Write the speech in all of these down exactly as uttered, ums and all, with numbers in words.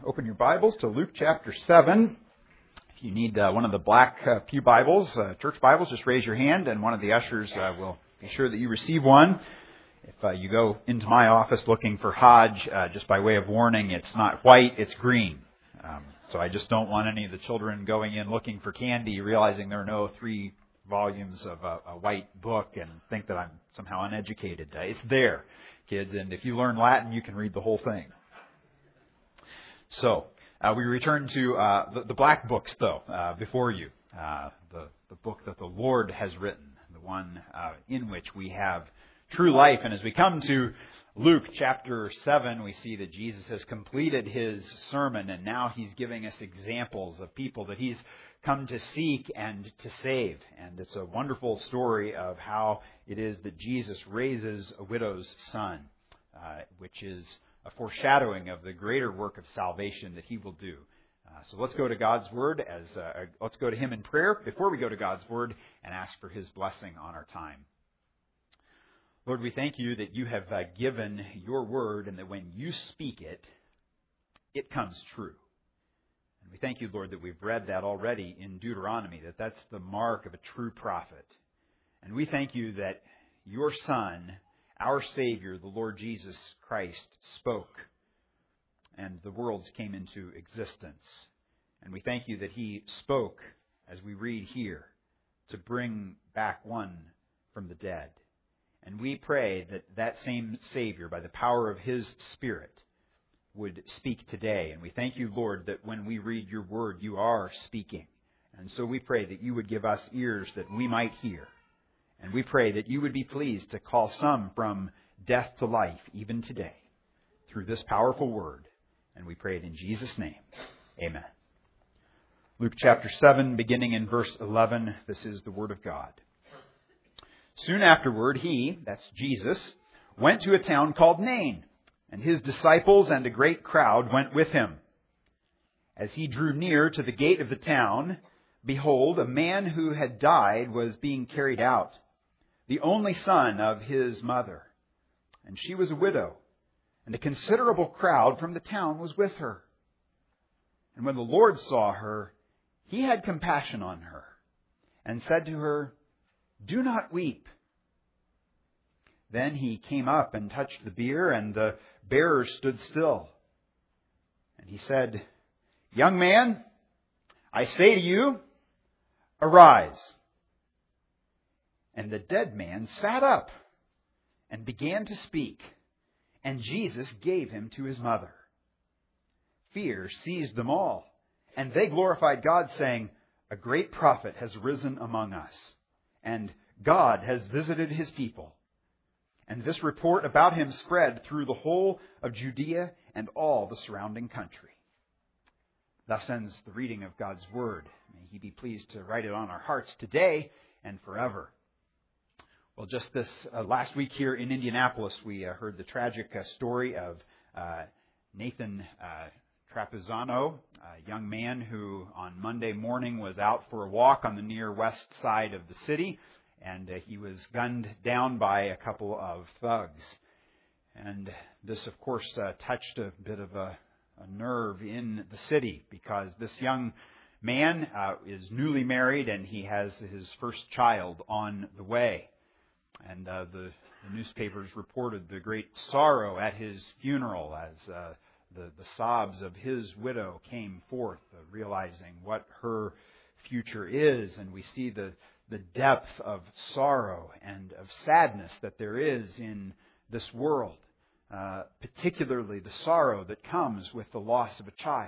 open your Bibles to Luke chapter seven. If you need uh, one of the black uh, pew Bibles, uh, church Bibles, just raise your hand and one of the ushers uh, will be sure that you receive one. If uh, you go into my office looking for Hodge, uh, just by way of warning, it's not white, it's green. Um, so I just don't want any of the children going in looking for candy, realizing there are no three volumes of a, a white book and think that I'm somehow uneducated. Uh, it's there, kids, and if you learn Latin, you can read the whole thing. So, uh, we return to uh, the, the black books, though, uh, before you. Uh, the, the book that the Lord has written, the one uh, in which we have true life. And as we come to Luke chapter seven, we see that Jesus has completed His sermon, and now He's giving us examples of people that He's come to seek and to save. And it's a wonderful story of how it is that Jesus raises a widow's son, uh, which is a foreshadowing of the greater work of salvation that He will do. Uh, so let's go to God's Word as uh, let's go to Him in prayer before we go to God's Word and ask for His blessing on our time. Lord, we thank You that You have uh, given Your Word, and that when You speak it, it comes true. And we thank You, Lord, that we've read that already in Deuteronomy, that that's the mark of a true prophet. And we thank You that Your Son, our Savior, the Lord Jesus Christ, spoke, and the worlds came into existence. And we thank You that He spoke, as we read here, to bring back one from the dead. And we pray that that same Savior, by the power of His Spirit, would speak today. And we thank You, Lord, that when we read Your Word, You are speaking. And so we pray that You would give us ears that we might hear. And we pray that You would be pleased to call some from death to life, even today, through this powerful Word. And we pray it in Jesus' name. Amen. Luke chapter seven, beginning in verse eleven, this is the Word of God. Soon afterward, He, that's Jesus, went to a town called Nain, and His disciples and a great crowd went with Him. As He drew near to the gate of the town, behold, a man who had died was being carried out, the only son of his mother. And she was a widow, and a considerable crowd from the town was with her. And when the Lord saw her, He had compassion on her, and said to her, "Do not weep." Then He came up and touched the bier, and the bearers stood still. And He said, "Young man, I say to you, arise." And the dead man sat up and began to speak, and Jesus gave him to his mother. Fear seized them all, and they glorified God, saying, "A great prophet has risen among us, and God has visited His people." And this report about Him spread through the whole of Judea and all the surrounding country. Thus ends the reading of God's Word. May He be pleased to write it on our hearts today and forever. Well, just this uh, last week here in Indianapolis, we uh, heard the tragic uh, story of uh, Nathan uh, Trapezzano, a young man who on Monday morning was out for a walk on the near west side of the city, and uh, he was gunned down by a couple of thugs. And this, of course, uh, touched a bit of a, a nerve in the city, because this young man uh, is newly married, and he has his first child on the way. And uh, the, the newspapers reported the great sorrow at his funeral as uh, the, the sobs of his widow came forth, uh, realizing what her future is. And we see the, the depth of sorrow and of sadness that there is in this world, uh, particularly the sorrow that comes with the loss of a child.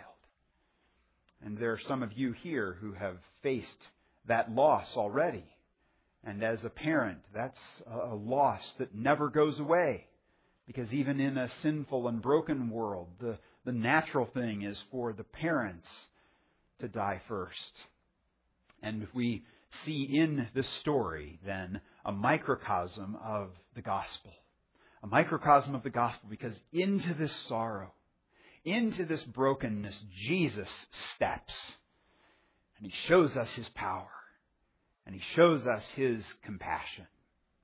And there are some of you here who have faced that loss already. And as a parent, that's a loss that never goes away. Because even in a sinful and broken world, the, the natural thing is for the parents to die first. And we see in this story, then, a microcosm of the gospel. A microcosm of the gospel, because into this sorrow, into this brokenness, Jesus steps. And He shows us His power. And He shows us His compassion.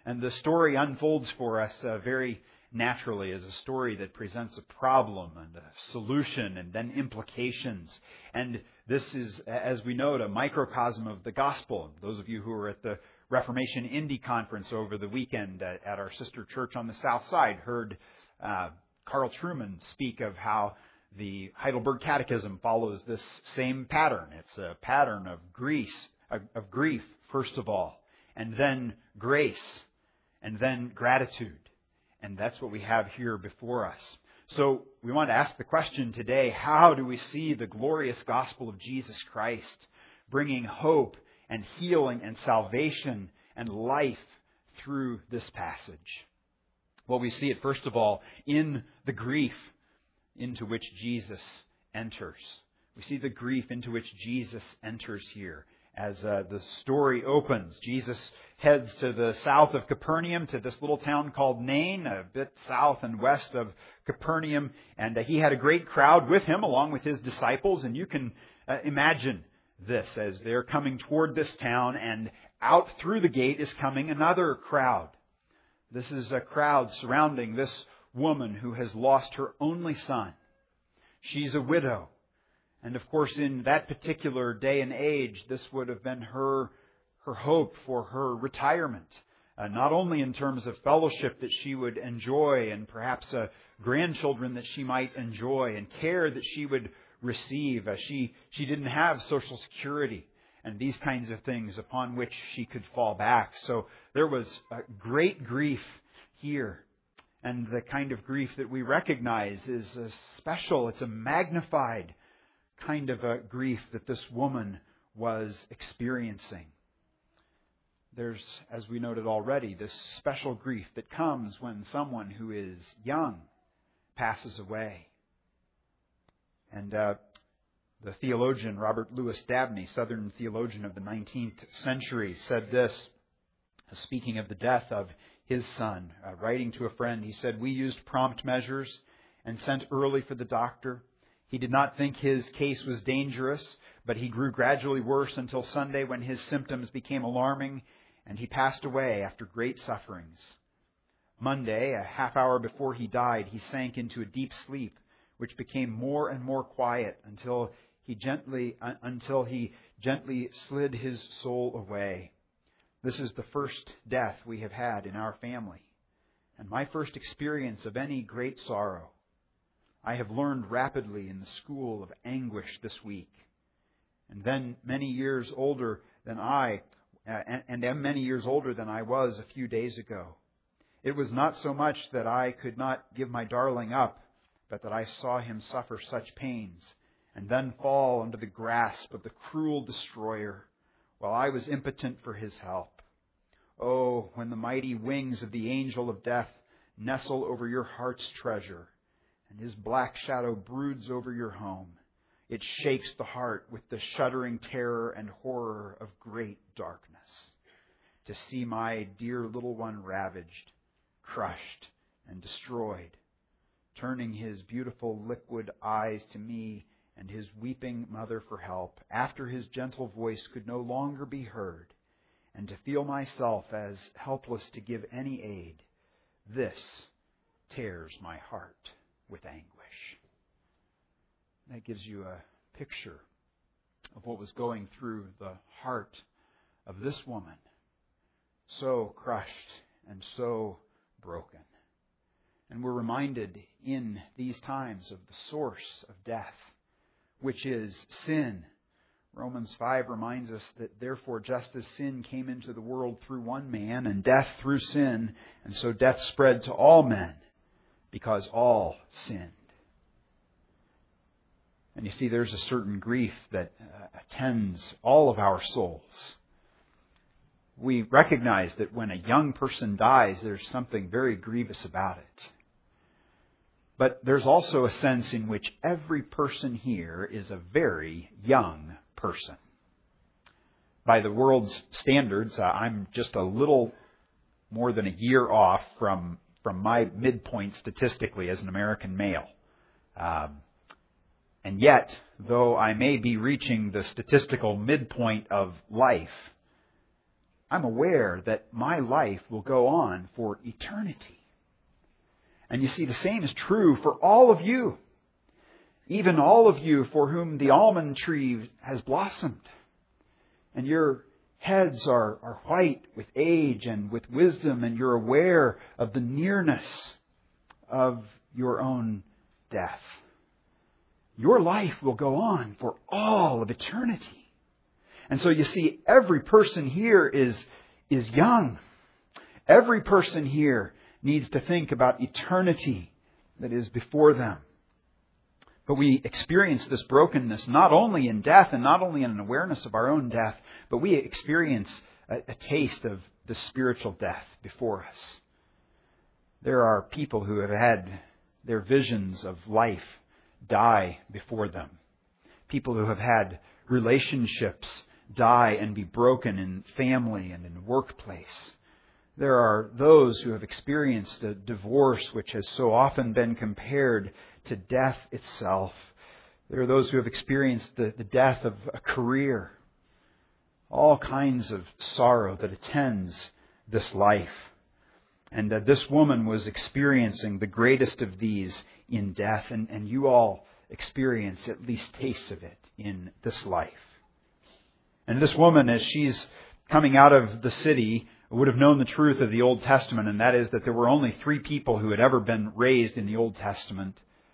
And the story unfolds for us uh, very naturally as a story that presents a problem and a solution and then implications. And this is, as we note, a microcosm of the gospel. Those of you who were at the Reformation Indy Conference over the weekend at, at our sister church on the south side heard uh, Carl Trueman speak of how the Heidelberg Catechism follows this same pattern. It's a pattern of grief, of, of grief, first of all, and then grace, and then gratitude. And that's what we have here before us. So we want to ask the question today, how do we see the glorious gospel of Jesus Christ bringing hope and healing and salvation and life through this passage? Well, we see it, first of all, in the grief into which Jesus enters. We see the grief into which Jesus enters here. As uh, the story opens, Jesus heads to the south of Capernaum, to this little town called Nain, a bit south and west of Capernaum. And uh, he had a great crowd with him, along with his disciples. And you can uh, imagine this as they're coming toward this town, and out through the gate is coming another crowd. This is a crowd surrounding this woman who has lost her only son. She's a widow. And of course, in that particular day and age, this would have been her, her hope for her retirement. Uh, not only in terms of fellowship that she would enjoy, and perhaps uh, grandchildren that she might enjoy, and care that she would receive. Uh, she, she didn't have Social Security and these kinds of things upon which she could fall back. So there was uh, great grief here. And the kind of grief that we recognize is uh, special. It's a magnified kind of a grief that this woman was experiencing. There's, as we noted already, this special grief that comes when someone who is young passes away. And uh, the theologian Robert Louis Dabney, Southern theologian of the nineteenth century, said this, speaking of the death of his son, uh, writing to a friend, he said, "We used prompt measures and sent early for the doctor. He did not think his case was dangerous, but he grew gradually worse until Sunday, when his symptoms became alarming and he passed away after great sufferings. Monday, a half hour before he died, he sank into a deep sleep, which became more and more quiet until he gently uh, until he gently slid his soul away. This is the first death we have had in our family, and my first experience of any great sorrow. I have learned rapidly in the school of anguish this week, and then many years older than I, uh, and, and am many years older than I was a few days ago. It was not so much that I could not give my darling up, but that I saw him suffer such pains, and then fall under the grasp of the cruel destroyer, while I was impotent for his help. Oh, when the mighty wings of the angel of death nestle over your heart's treasure, and his black shadow broods over your home, it shakes the heart with the shuddering terror and horror of great darkness, to see my dear little one ravaged, crushed, and destroyed, turning his beautiful liquid eyes to me and his weeping mother for help, after his gentle voice could no longer be heard, and to feel myself as helpless to give any aid. This tears my heart with anguish." That gives you a picture of what was going through the heart of this woman, so crushed and so broken. And we're reminded in these times of the source of death, which is sin. Romans five reminds us that therefore, just as sin came into the world through one man, and death through sin, and so death spread to all men, because all sinned. And you see, there's a certain grief that uh, attends all of our souls. We recognize that when a young person dies, there's something very grievous about it. But there's also a sense in which every person here is a very young person. By the world's standards, uh, I'm just a little more than a year off from, from my midpoint statistically as an American male. Um, and yet, though I may be reaching the statistical midpoint of life, I'm aware that my life will go on for eternity. And you see, the same is true for all of you. Even all of you for whom the almond tree has blossomed. And your heads are, are white with age and with wisdom, and you're aware of the nearness of your own death. Your life will go on for all of eternity. And so you see, every person here is, is young. Every person here needs to think about eternity that is before them. But we experience this brokenness not only in death and not only in an awareness of our own death, but we experience a, a taste of the spiritual death before us. There are people who have had their visions of life die before them. People who have had relationships die and be broken in family and in workplace. There are those who have experienced a divorce which has so often been compared to death itself. There are those who have experienced the, the death of a career. All kinds of sorrow that attends this life. And uh, this woman was experiencing the greatest of these in death. And, and you all experience at least tastes of it in this life. And this woman, as she's coming out of the city, would have known the truth of the Old Testament, and that is that there were only three people who had ever been raised in the Old Testament.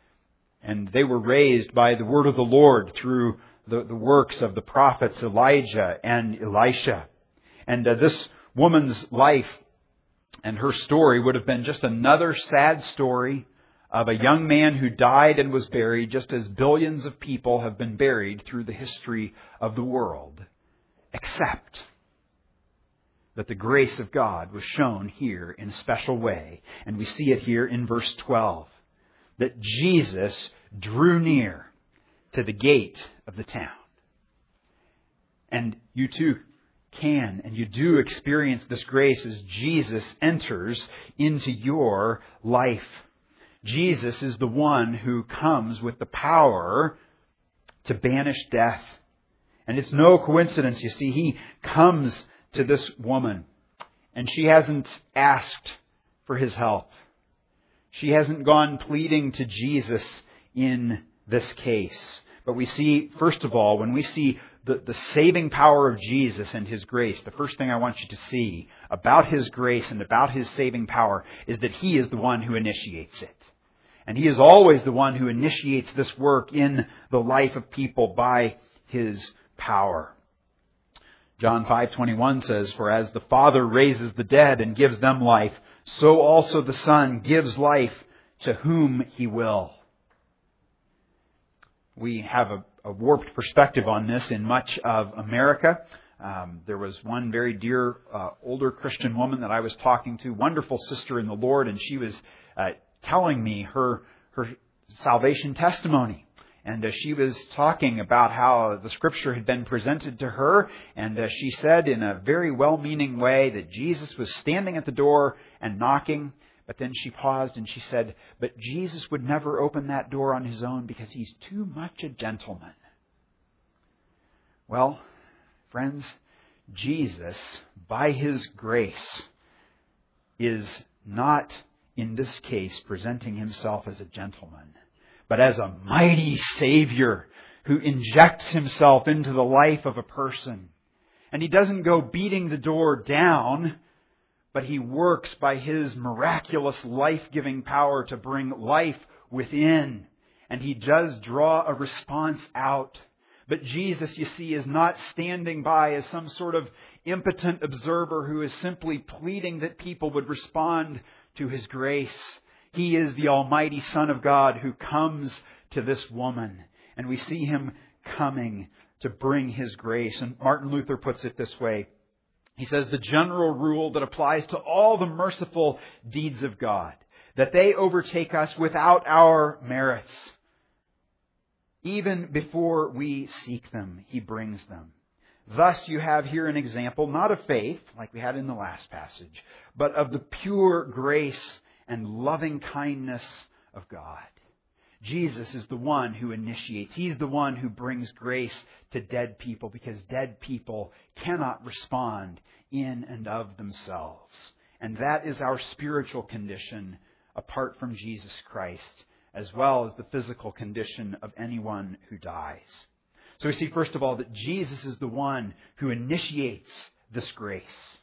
And they were raised by the word of the Lord through the, the works of the prophets Elijah and Elisha. And uh, this woman's life and her story would have been just another sad story of a young man who died and was buried, just as billions of people have been buried through the history of the world. Except that the grace of God was shown here in a special way. And we see it here in verse twelve. That Jesus drew near to the gate of the town. And you too can and you do experience this grace as Jesus enters into your life. Jesus is the one who comes with the power to banish death. And it's no coincidence, you see, He comes to this woman and she hasn't asked for His help. She hasn't gone pleading to Jesus in this case. But we see, first of all, when we see the, the saving power of Jesus and His grace, the first thing I want you to see about His grace and about His saving power is that He is the one who initiates it. And He is always the one who initiates this work in the life of people by His power. John five twenty-one says, "For as the Father raises the dead and gives them life, so also the Son gives life to whom He will." We have a, a warped perspective on this in much of America. Um, there was one very dear uh, older Christian woman that I was talking to, wonderful sister in the Lord, and she was uh, telling me her her salvation testimony. And uh, she was talking about how the Scripture had been presented to her. And uh, she said in a very well-meaning way that Jesus was standing at the door and knocking. But then she paused and she said, but Jesus would never open that door on His own because He's too much a gentleman. Well, friends, Jesus, by His grace, is not, in this case, presenting Himself as a gentleman, but as a mighty Savior who injects Himself into the life of a person. And He doesn't go beating the door down, but He works by His miraculous life-giving power to bring life within. And He does draw a response out. But Jesus, you see, is not standing by as some sort of impotent observer who is simply pleading that people would respond to His grace. He is the Almighty Son of God who comes to this woman. And we see Him coming to bring His grace. And Martin Luther puts it this way. He says, the general rule that applies to all the merciful deeds of God, that they overtake us without our merits. Even before we seek them, He brings them. Thus you have here an example, not of faith, like we had in the last passage, but of the pure grace and loving kindness of God. Jesus is the one who initiates. He's the one who brings grace to dead people, because dead people cannot respond in and of themselves. And that is our spiritual condition apart from Jesus Christ, as well as the physical condition of anyone who dies. So we see, first of all, that Jesus is the one who initiates this grace.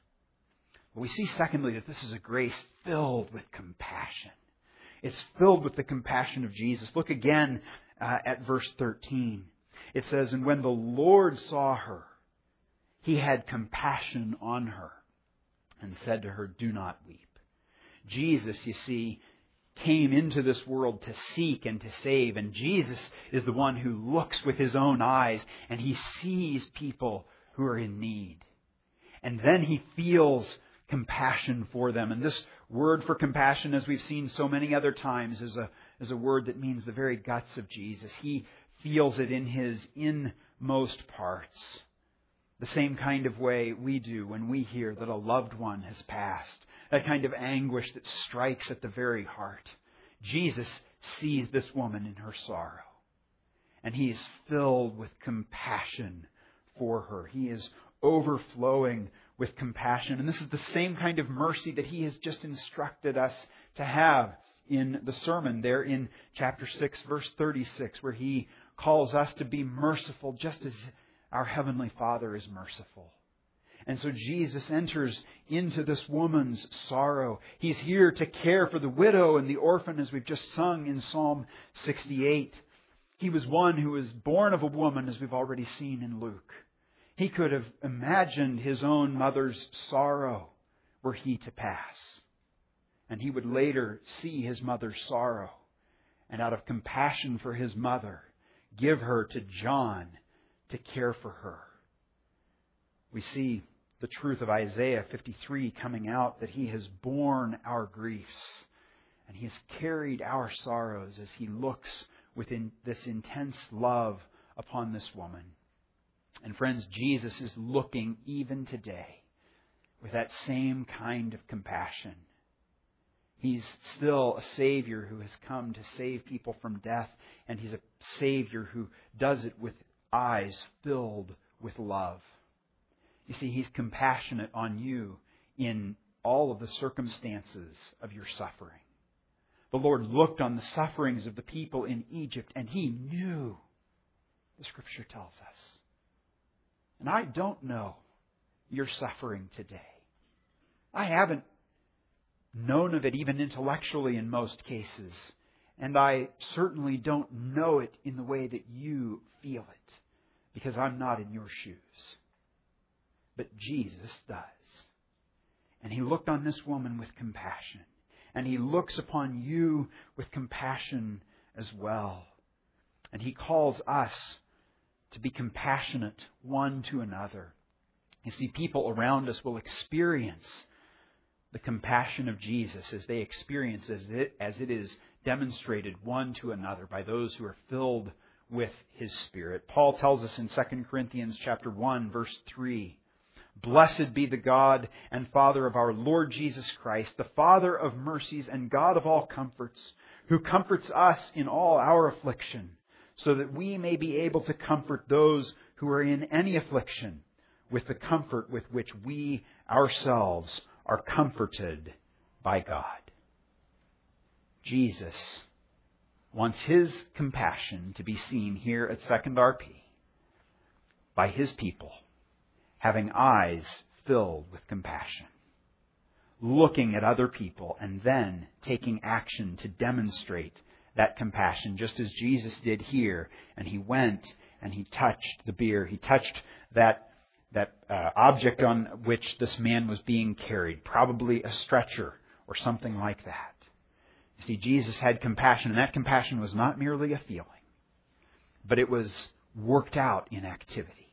But we see, secondly, that this is a grace filled with compassion. It's filled with the compassion of Jesus. Look again uh, at verse thirteen. It says, "And when the Lord saw her, He had compassion on her and said to her, 'Do not weep.'" Jesus, you see, came into this world to seek and to save. And Jesus is the one who looks with His own eyes and He sees people who are in need. And then He feels compassion for them. And this word for compassion, as we've seen so many other times, is a, is a word that means the very guts of Jesus. He feels it in His inmost parts. The same kind of way we do when we hear that a loved one has passed. That kind of anguish that strikes at the very heart. Jesus sees this woman in her sorrow. And He is filled with compassion for her. He is overflowing with compassion. And this is the same kind of mercy that He has just instructed us to have in the sermon there in chapter six, verse thirty-six, where He calls us to be merciful just as our Heavenly Father is merciful. And so Jesus enters into this woman's sorrow. He's here to care for the widow and the orphan, as we've just sung in Psalm sixty-eight. He was one who was born of a woman, as we've already seen in Luke. He could have imagined His own mother's sorrow were He to pass. And He would later see His mother's sorrow, and out of compassion for His mother, give her to John to care for her. We see the truth of Isaiah fifty-three coming out, that He has borne our griefs and He has carried our sorrows as He looks with this intense love upon this woman. And friends, Jesus is looking even today with that same kind of compassion. He's still a Savior who has come to save people from death, and He's a Savior who does it with eyes filled with love. You see, He's compassionate on you in all of the circumstances of your suffering. The Lord looked on the sufferings of the people in Egypt, and He knew, the Scripture tells us. And I don't know your suffering today. I haven't known of it even intellectually in most cases. And I certainly don't know it in the way that you feel it, because I'm not in your shoes. But Jesus does. And He looked on this woman with compassion. And He looks upon you with compassion as well. And He calls us to be compassionate one to another. You see, people around us will experience the compassion of Jesus as they experience as it, as it is demonstrated one to another by those who are filled with His Spirit. Paul tells us in Second Corinthians chapter one, verse three, "Blessed be the God and Father of our Lord Jesus Christ, the Father of mercies and God of all comforts, who comforts us in all our affliction, so that we may be able to comfort those who are in any affliction with the comfort with which we ourselves are comforted by God." Jesus wants His compassion to be seen here at Second R P by His people, having eyes filled with compassion, looking at other people and then taking action to demonstrate that compassion, just as Jesus did here. And He went and He touched the bier. He touched that that uh, object on which this man was being carried, probably a stretcher or something like that. You see, Jesus had compassion, and that compassion was not merely a feeling, but it was worked out in activity.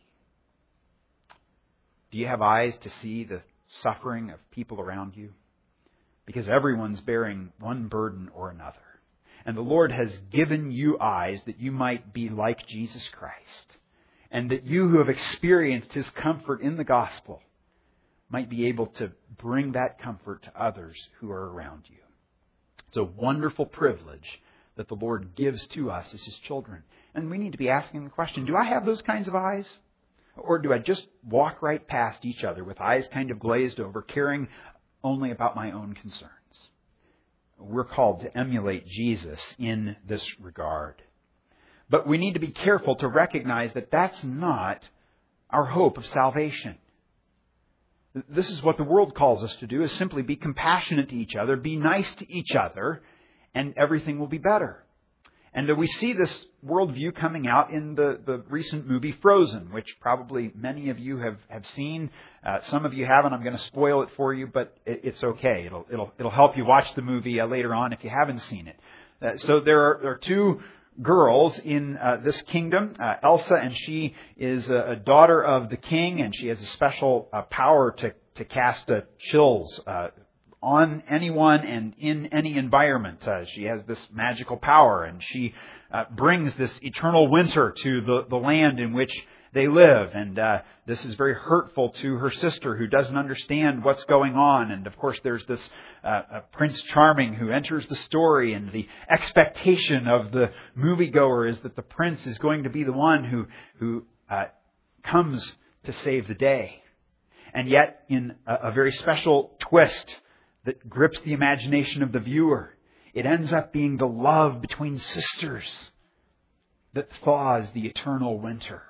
Do you have eyes to see the suffering of people around you? Because everyone's bearing one burden or another. And the Lord has given you eyes that you might be like Jesus Christ. And that you who have experienced His comfort in the gospel might be able to bring that comfort to others who are around you. It's a wonderful privilege that the Lord gives to us as His children. And we need to be asking the question, do I have those kinds of eyes? Or do I just walk right past each other with eyes kind of glazed over, caring only about my own concerns? We're called to emulate Jesus in this regard. But we need to be careful to recognize that that's not our hope of salvation. This is what the world calls us to do, is simply be compassionate to each other, be nice to each other, and everything will be better. And we see this worldview coming out in the, the recent movie Frozen, which probably many of you have, have seen. Uh, some of you haven't. I'm going to spoil it for you, but it, it's okay. It'll, it'll, it'll help you watch the movie uh, later on if you haven't seen it. Uh, so there are, there are two girls in uh, this kingdom, uh, Elsa, and she is a, a daughter of the king, and she has a special uh, power to, to cast uh, chills uh, on anyone and in any environment. Uh, she has this magical power, and she uh, brings this eternal winter to the, the land in which they live. And uh, this is very hurtful to her sister, who doesn't understand what's going on. And of course, there's this uh, uh, Prince Charming who enters the story, and the expectation of the moviegoer is that the prince is going to be the one who who uh, comes to save the day. And yet, in a, a very special twist that grips the imagination of the viewer, it ends up being the love between sisters that thaws the eternal winter.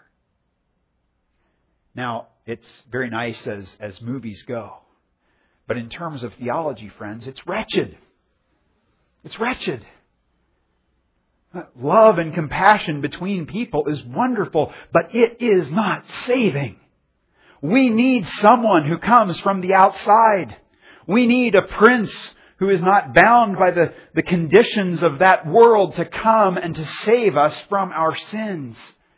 Now, it's very nice as, as movies go. But in terms of theology, friends, it's wretched. It's wretched. Love and compassion between people is wonderful, but it is not saving. We need someone who comes from the outside. We need a prince who is not bound by the, the conditions of that world to come and to save us from our sins.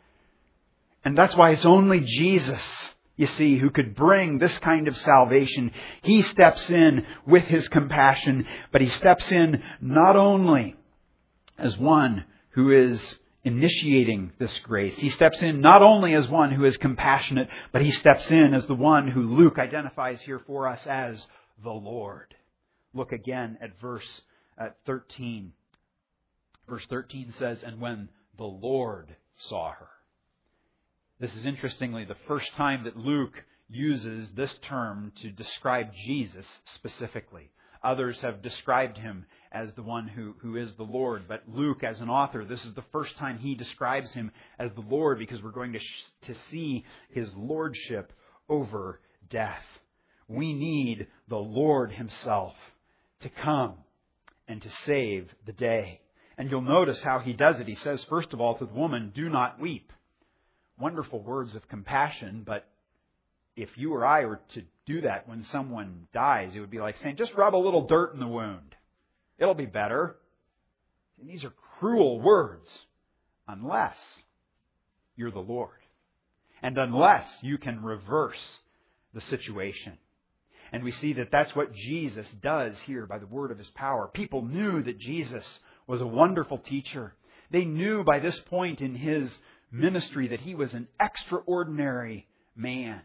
And that's why it's only Jesus, you see, who could bring this kind of salvation. He steps in with His compassion, but He steps in not only as one who is initiating this grace. He steps in not only as one who is compassionate, but He steps in as the one who Luke identifies here for us as the Lord. Look again at verse uh, thirteen. Verse thirteen says, "And when the Lord saw her." This is interestingly the first time that Luke uses this term to describe Jesus specifically. Others have described Him as the one who, who is the Lord. But Luke, as an author, this is the first time he describes Him as the Lord, because we're going to, sh- to see His lordship over death. We need the Lord Himself to come and to save the day. And you'll notice how He does it. He says, first of all, to the woman, "Do not weep." Wonderful words of compassion, but if you or I were to do that when someone dies, it would be like saying, just rub a little dirt in the wound. It'll be better. And these are cruel words, unless you're the Lord. And unless you can reverse the situation. And we see that that's what Jesus does here by the word of His power. People knew that Jesus was a wonderful teacher. They knew by this point in His ministry that He was an extraordinary man.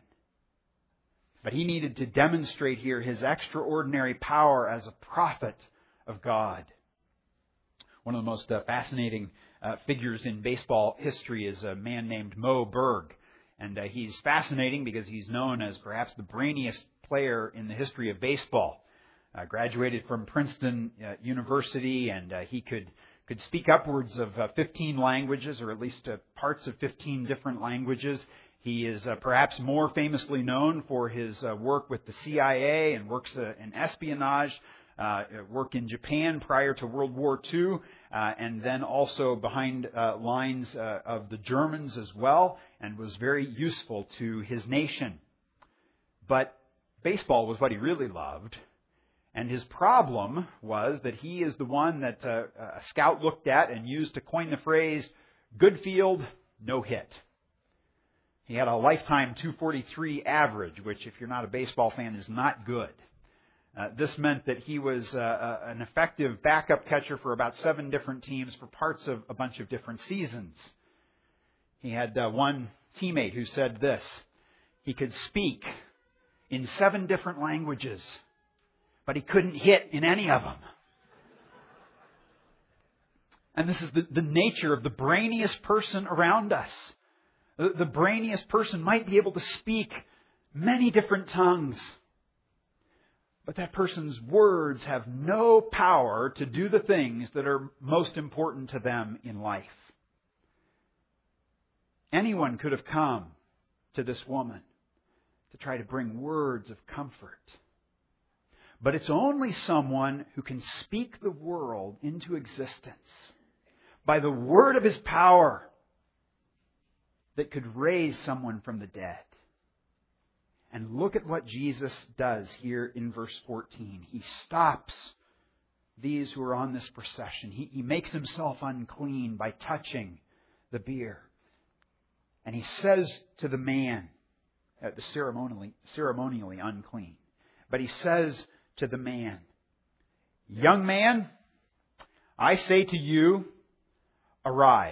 But He needed to demonstrate here His extraordinary power as a prophet of God. One of the most uh, fascinating uh, figures in baseball history is a man named Moe Berg. And uh, he's fascinating because he's known as perhaps the brainiest player in the history of baseball. Uh, graduated from Princeton uh, University, and uh, he could could speak upwards of uh, fifteen languages, or at least uh, parts of fifteen different languages. He is uh, perhaps more famously known for his uh, work with the C I A and works uh, in espionage, uh, work in Japan prior to World War Two, uh, and then also behind uh, lines uh, of the Germans as well, and was very useful to his nation. But baseball was what he really loved. And his problem was that he is the one that uh, a scout looked at and used to coin the phrase, "good field, no hit." He had a lifetime two forty-three average, which if you're not a baseball fan is not good. Uh, this meant that he was uh, uh, an effective backup catcher for about seven different teams for parts of a bunch of different seasons. He had uh, one teammate who said this: he could speak in seven different languages, but he couldn't hit in any of them. And this is the, the nature of the brainiest person around us. The, the brainiest person might be able to speak many different tongues. But that person's words have no power to do the things that are most important to them in life. Anyone could have come to this woman to try to bring words of comfort. But it's only someone who can speak the world into existence by the word of his power that could raise someone from the dead. And look at what Jesus does here in verse fourteen. He stops these who are on this procession. He, he makes himself unclean by touching the bier. And he says to the man, uh, the ceremonially, ceremonially unclean, but he says to the man, "Young man, I say to you, arise."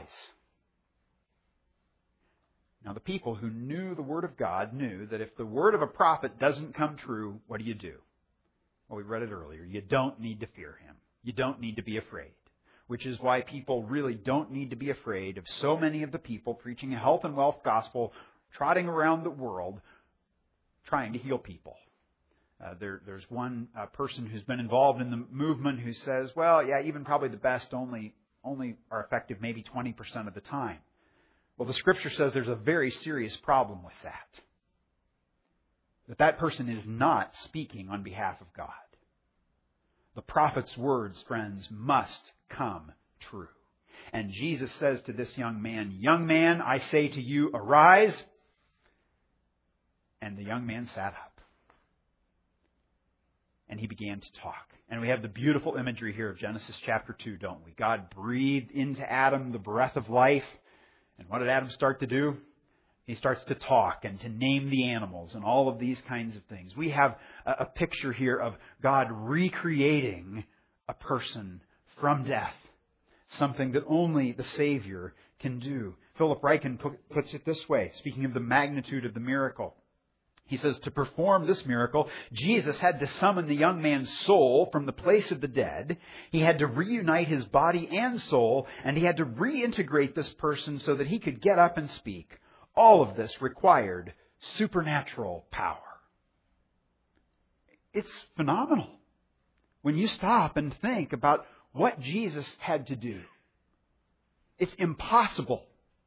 Now, the people who knew the Word of God knew that if the word of a prophet doesn't come true, what do you do? Well, we read it earlier. You don't need to fear him. You don't need to be afraid. Which is why people really don't need to be afraid of so many of the people preaching a health and wealth gospel, trotting around the world, trying to heal people. Uh, there, there's one uh, person who's been involved in the movement who says, well, yeah, even probably the best only, only are effective maybe twenty percent of the time. Well, the Scripture says there's a very serious problem with that. That that person is not speaking on behalf of God. The prophet's words, friends, must come true. And Jesus says to this young man, "Young man, I say to you, arise." And the young man sat up. And he began to talk. And we have the beautiful imagery here of Genesis chapter two, don't we? God breathed into Adam the breath of life. And what did Adam start to do? He starts to talk and to name the animals and all of these kinds of things. We have a picture here of God recreating a person from death. Something that only the Savior can do. Philip Ryken puts it this way, speaking of the magnitude of the miracle. He says, to perform this miracle, Jesus had to summon the young man's soul from the place of the dead. He had to reunite his body and soul, and he had to reintegrate this person so that he could get up and speak. All of this required supernatural power. It's phenomenal when you stop and think about what Jesus had to do. It's impossible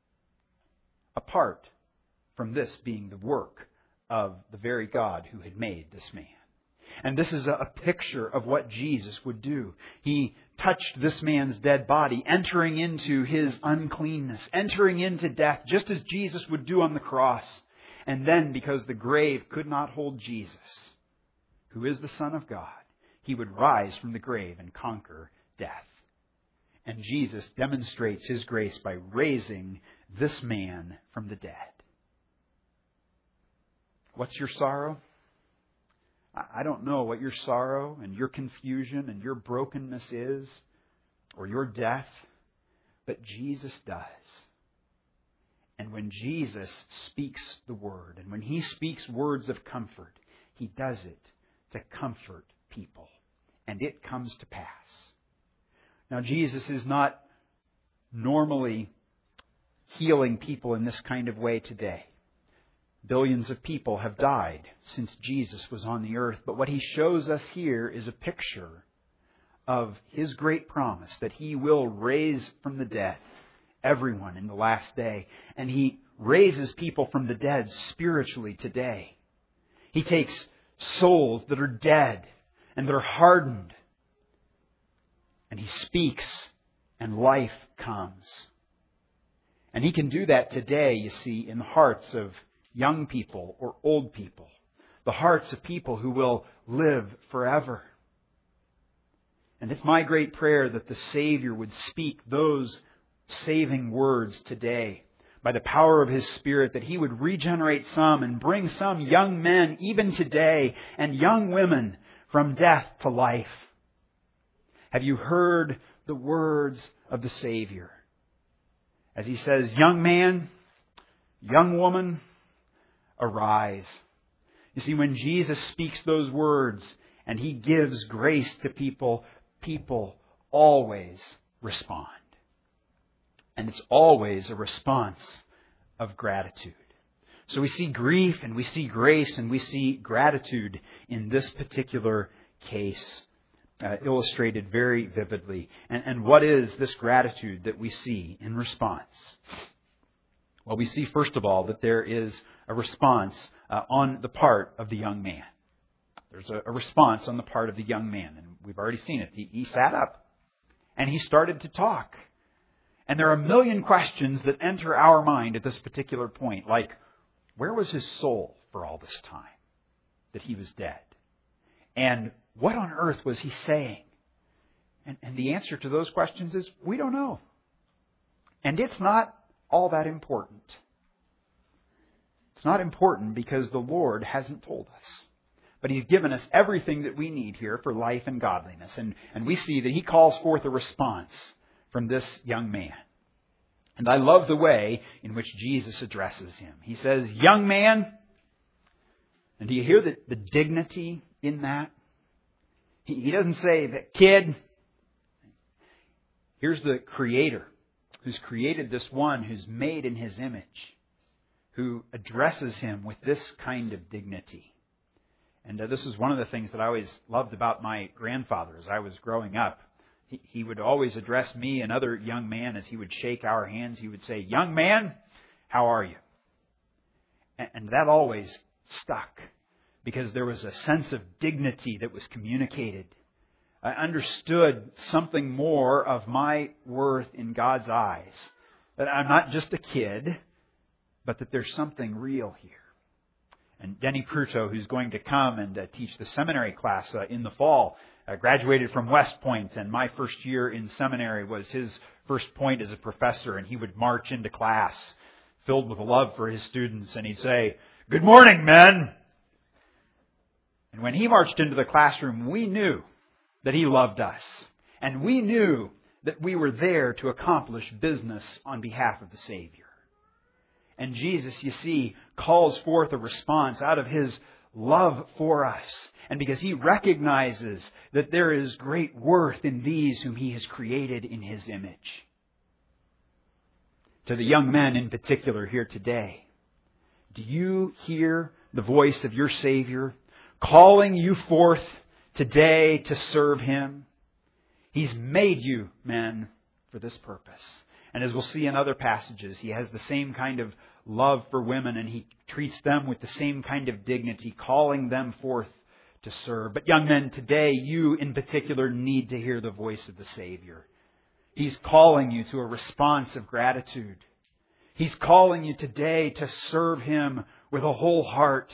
apart from this being the work of the very God who had made this man. And this is a picture of what Jesus would do. He touched this man's dead body, entering into his uncleanness, entering into death, just as Jesus would do on the cross. And then, because the grave could not hold Jesus, who is the Son of God, he would rise from the grave and conquer death. And Jesus demonstrates his grace by raising this man from the dead. What's your sorrow? I don't know what your sorrow and your confusion and your brokenness is, or your death, but Jesus does. And when Jesus speaks the word, and when he speaks words of comfort, he does it to comfort people. And it comes to pass. Now, Jesus is not normally healing people in this kind of way today. Billions of people have died since Jesus was on the earth. But what he shows us here is a picture of his great promise that he will raise from the dead everyone in the last day. And he raises people from the dead spiritually today. He takes souls that are dead and that are hardened, and he speaks and life comes. And he can do that today, you see, in the hearts of young people or old people, the hearts of people who will live forever. And it's my great prayer that the Savior would speak those saving words today by the power of his Spirit, that he would regenerate some and bring some young men even today and young women from death to life. Have you heard the words of the Savior? As he says, young man, young woman, arise. You see, when Jesus speaks those words and he gives grace to people, people always respond. And it's always a response of gratitude. So we see grief and we see grace and we see gratitude in this particular case uh, illustrated very vividly. And, and what is this gratitude that we see in response? Well, we see first of all that there is a response uh, on the part of the young man. There's a, a response on the part of the young man, and we've already seen it. He, he sat up and he started to talk. And there are a million questions that enter our mind at this particular point, like, where was his soul for all this time that he was dead? And what on earth was he saying? And, and the answer to those questions is, we don't know. And it's not all that important. It's not important because the Lord hasn't told us. But He's given us everything that we need here for life and godliness. And, and we see that He calls forth a response from this young man. And I love the way in which Jesus addresses him. He says, young man. And do you hear the, the dignity in that? He, he doesn't say, that kid. Here's the Creator who's created this one who's made in His image, who addresses him with this kind of dignity. And uh, this is one of the things that I always loved about my grandfather as I was growing up. He, he would always address me, another young man, as he would shake our hands. He would say, young man, how are you? And, and that always stuck because there was a sense of dignity that was communicated. I understood something more of my worth in God's eyes. That I'm not just a kid, but that there's something real here. And Denny Pruto, who's going to come and uh, teach the seminary class uh, in the fall, uh, graduated from West Point, and my first year in seminary was his first point as a professor, and he would march into class filled with a love for his students, and he'd say, "Good morning, men." And when he marched into the classroom, we knew that he loved us, and we knew that we were there to accomplish business on behalf of the Savior. And Jesus, you see, calls forth a response out of His love for us. And because He recognizes that there is great worth in these whom He has created in His image. To the young men in particular here today, do you hear the voice of your Savior calling you forth today to serve Him? He's made you, men, for this purpose. And as we'll see in other passages, He has the same kind of love for women, and He treats them with the same kind of dignity, calling them forth to serve. But young men, today, you in particular need to hear the voice of the Savior. He's calling you to a response of gratitude. He's calling you today to serve Him with a whole heart.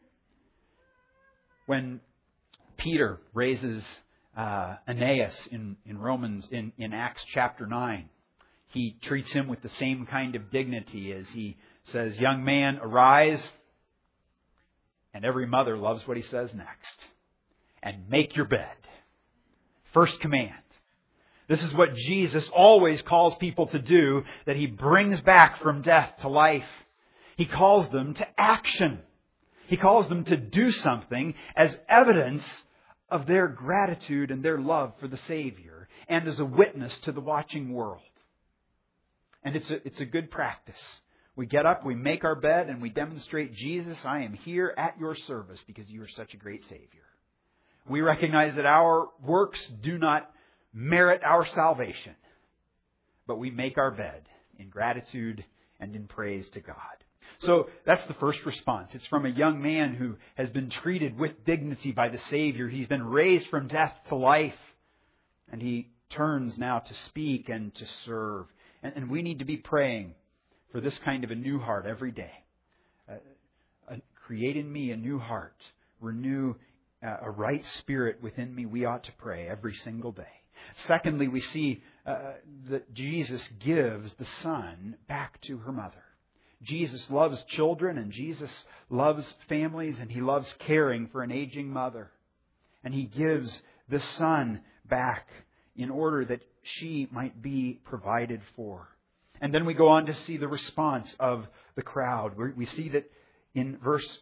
When Peter raises uh, Aeneas in, in Romans, in, in Acts chapter nine, he treats him with the same kind of dignity as he says, young man, arise. And every mother loves what he says next. And make your bed. First command. This is what Jesus always calls people to do, that He brings back from death to life. He calls them to action. He calls them to do something as evidence of their gratitude and their love for the Savior, and as a witness to the watching world. And it's a, it's a good practice. We get up, we make our bed, and we demonstrate, Jesus, I am here at your service because you are such a great Savior. We recognize that our works do not merit our salvation, but we make our bed in gratitude and in praise to God. So that's the first response. It's from a young man who has been treated with dignity by the Savior. He's been raised from death to life, and he turns now to speak and to serve. And, and we need to be praying for this kind of a new heart every day. Uh, uh, create in me a new heart. Renew uh, a right spirit within me. We ought to pray every single day. Secondly, we see uh, that Jesus gives the Son back to her mother. Jesus loves children, and Jesus loves families, and He loves caring for an aging mother. And He gives the Son back in order that she might be provided for. And then we go on to see the response of the crowd. We see that in verse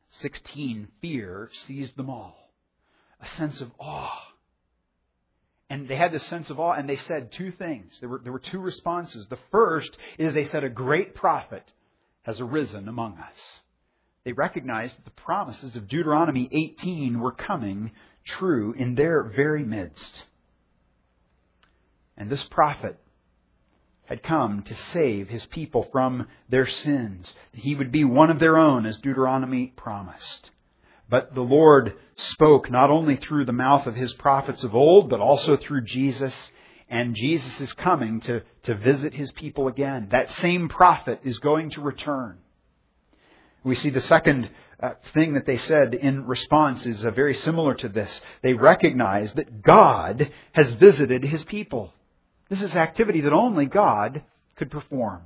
sixteen, fear seized them all. A sense of awe. And they had this sense of awe, and they said two things. There were, there were two responses. The first is they said, a great prophet has arisen among us. They recognized that the promises of Deuteronomy eighteen were coming true in their very midst. And this prophet had come to save his people from their sins. He would be one of their own, as Deuteronomy promised. But the Lord spoke not only through the mouth of His prophets of old, but also through Jesus. And Jesus is coming to, to visit His people again. That same prophet is going to return. We see the second uh, thing that they said in response is uh, very similar to this. They recognize that God has visited His people. This is activity that only God could perform.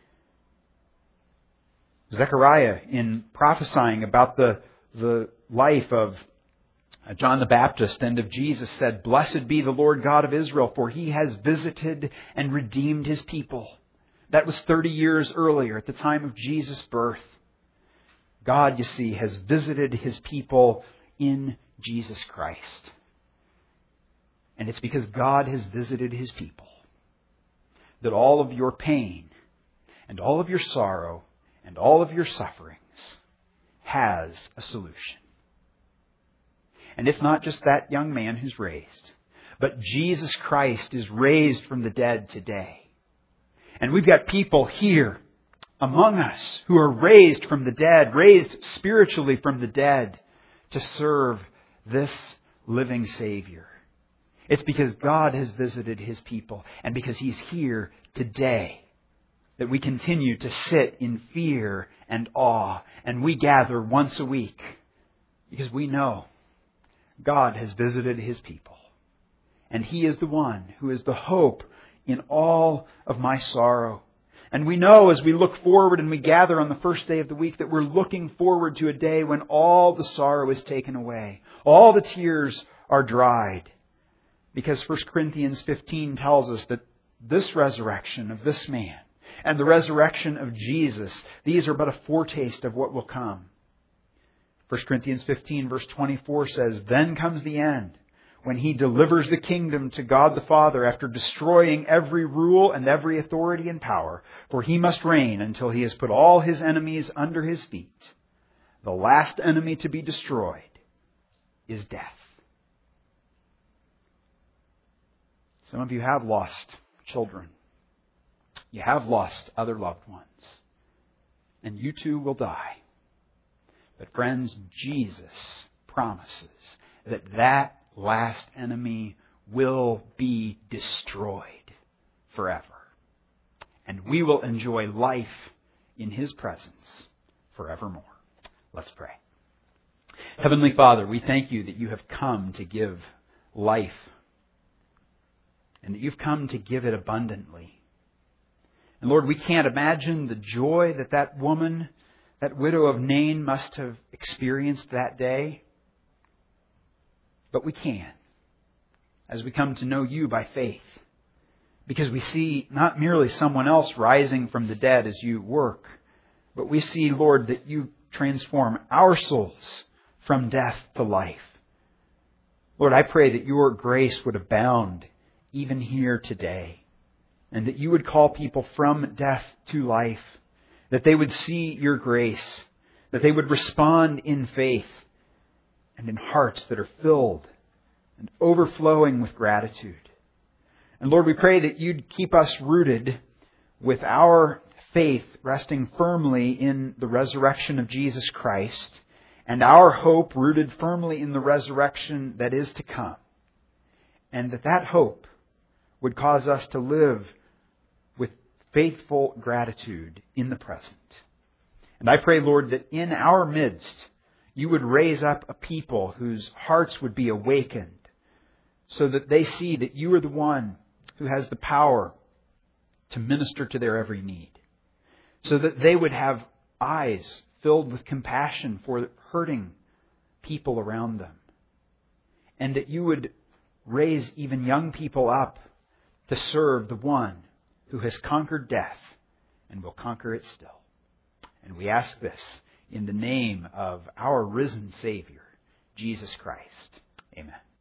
Zechariah, in prophesying about the, the life of John the Baptist and of Jesus, said, "Blessed be the Lord God of Israel, for He has visited and redeemed His people." That was thirty years earlier, at the time of Jesus' birth. God, you see, has visited His people in Jesus Christ. And it's because God has visited His people that all of your pain and all of your sorrow and all of your sufferings has a solution. And it's not just that young man who's raised, but Jesus Christ is raised from the dead today. And we've got people here among us who are raised from the dead, raised spiritually from the dead, to serve this living Savior. It's because God has visited His people and because He's here today that we continue to sit in fear and awe, and we gather once a week because we know God has visited His people. And He is the one who is the hope in all of my sorrow. And we know as we look forward and we gather on the first day of the week that we're looking forward to a day when all the sorrow is taken away. All the tears are dried. Because First Corinthians fifteen tells us that this resurrection of this man and the resurrection of Jesus, these are but a foretaste of what will come. First Corinthians fifteen verse twenty-four says, "Then comes the end, when He delivers the kingdom to God the Father after destroying every rule and every authority and power. For He must reign until He has put all His enemies under His feet. The last enemy to be destroyed is death." Some of you have lost children. You have lost other loved ones. And you too will die. But friends, Jesus promises that that last enemy will be destroyed forever. And we will enjoy life in His presence forevermore. Let's pray. Heavenly Father, we thank You that You have come to give life, and that You've come to give it abundantly. And Lord, we can't imagine the joy that that woman, that widow of Nain, must have experienced that day. But we can, as we come to know You by faith. Because we see not merely someone else rising from the dead as You work, but we see, Lord, that You transform our souls from death to life. Lord, I pray that Your grace would abound even here today, and that You would call people from death to life, that they would see Your grace, that they would respond in faith and in hearts that are filled and overflowing with gratitude. And Lord, we pray that You'd keep us rooted with our faith resting firmly in the resurrection of Jesus Christ, and our hope rooted firmly in the resurrection that is to come. And that that hope would cause us to live with faithful gratitude in the present. And I pray, Lord, that in our midst You would raise up a people whose hearts would be awakened, so that they see that You are the one who has the power to minister to their every need, so that they would have eyes filled with compassion for hurting people around them, and that You would raise even young people up to serve the one who has conquered death and will conquer it still. And we ask this in the name of our risen Savior, Jesus Christ. Amen.